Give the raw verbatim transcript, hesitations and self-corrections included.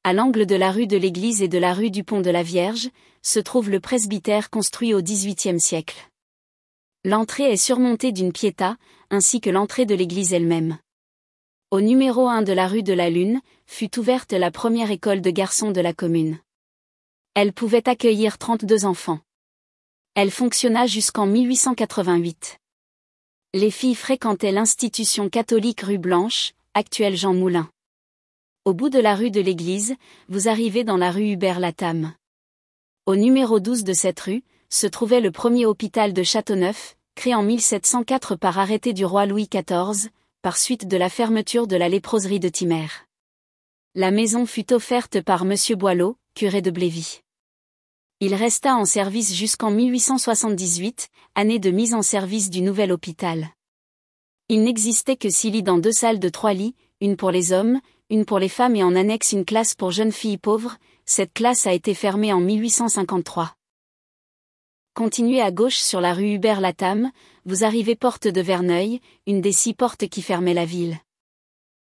À l'angle de la rue de l'Église et de la rue du Pont de la Vierge, se trouve le presbytère construit au dix-huitième siècle. L'entrée est surmontée d'une pietà, ainsi que l'entrée de l'église elle-même. Au numéro un de la rue de la Lune, fut ouverte la première école de garçons de la commune. Elle pouvait accueillir trente-deux enfants. Elle fonctionna jusqu'en mille huit cent quatre-vingt-huit. Les filles fréquentaient l'institution catholique rue Blanche, actuelle Jean Moulin. Au bout de la rue de l'Église, vous arrivez dans la rue Hubert-Latham. Au numéro douze de cette rue, se trouvait le premier hôpital de Châteauneuf, créé en mille sept cent quatre par arrêté du roi Louis quatorze, par suite de la fermeture de la léproserie de Thimer. La maison fut offerte par Monsieur Boileau, curé de Blévis. Il resta en service jusqu'en mille huit cent soixante-dix-huit, année de mise en service du nouvel hôpital. Il n'existait que six lits dans deux salles de trois lits, une pour les hommes, une pour les femmes et en annexe une classe pour jeunes filles pauvres. Cette classe a été fermée en mille huit cent cinquante-trois. Continuez à gauche sur la rue Hubert-Latham, vous arrivez porte de Verneuil, une des six portes qui fermaient la ville.